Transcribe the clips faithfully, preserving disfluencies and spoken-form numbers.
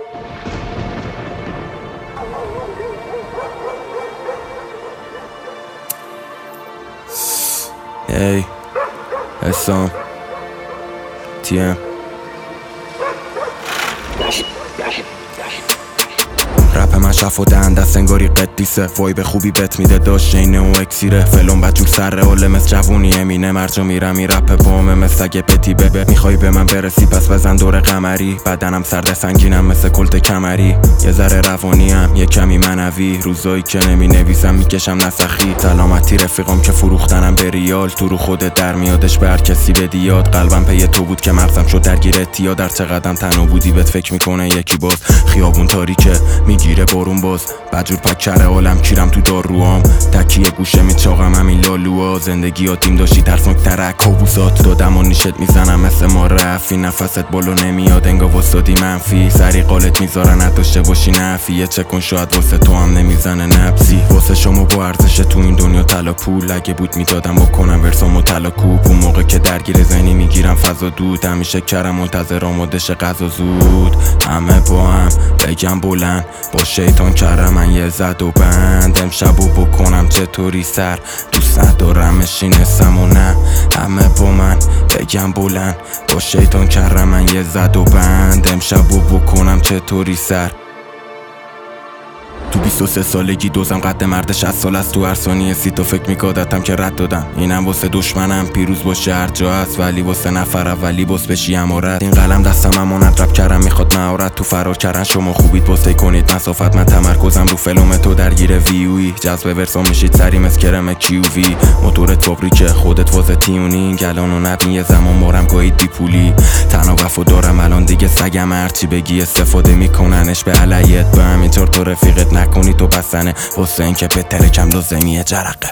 ای اسام تیم رپ من شف و دهن دست انگاری قدیسه وای به خوبی بت میده داشت اینه و اکسیره فلون بجور سر اوله مثل جوونی امینه مرجا میرم این رپ بامه مثل اگه پتی ببه میخوای به من برسی پس بزن دور قمری بدنم سرده سنگینم مثل کلت کمری یه ذره روانیم یه کمی منوی روزایی که نمی نویسم میکشم نسخی سلامتی رفیقام که فروختنم به ریال تو رو خودت در میادش به هر کسی بدی یاد قلبم پی تو بود که مغزم شد درگیر اتیا در چه قدم تنها بودی بهت فکر میکنه یکی باز خیابون تاریکه میگیره بارون باز بجور پکره عالم کیرم تو داروام تکیه گوشه میچاقم همین لالوها زندگی آتیم داشتی ترسناک ترک کابوسات دادم و نیشت میزنم مثل ما رفی نفست بالو نمیاد انگا وستادی منفی سری قالت میذارن نداشته باشی نفیه چه کن شاید واسه تو هم نمیزنه نبزی واسه شما با ارزشه تو این دنیا طلا پول اگه بود میدادم بکنم ورسامو طلا کوب اون موقع که درگیر ذهنی میگیرم فضا دود همیشه کرم منتظر آمادش غذا زود همه با هم بگم بلند با شیطان کرم من یه زد و بند امشبو بکنم چطوری سر دوست ندارمش این حسم و نه همه با من بگم بلند با شیطان کرم من یه زد و بند امشبو بکنم چطوری سر تو بیست و سه سالگی دوزم قد مرد شصت سال است تو هر ثانیه سی تا فکر میکادتم که رد دادم اینم واسه دشمنم پیروز باشه هر جا هست ولی واسه نفر اولی بس بشی امارت این قلم دستم امانت رب کردم میخواد مهارت تو فرار کردن شما خوبید پستی کنید مسافت من تمرکزم رو فلوم تو درگیر ویوی جذب ورسا میشید سری مثل کرم کیو وی موتور تابریکه خودت واسه تیونینگ الان و نبین یه زمان مارم گاهید بی پولی تنها وفا دارم الان دیگه سگم هرچی بگی استفاده میکننش به علیت به همینطور تو رفیقت نکنی تو بسنه واسه این که بهتره کم لازمیه جرقه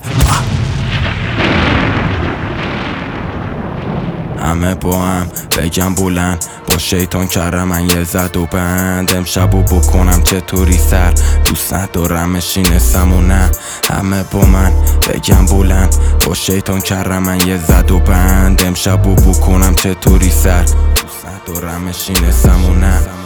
همه با هم بگم بلند با شیطان کرم من یه زد و بند امشبو بکنم چطوری سر دوست ندارمش این حسم و نه همه با من بگم بلند با شیطان کرم من یه زد و بند امشبو بکنم چطوری سر دوست ندارمش این حسم و نه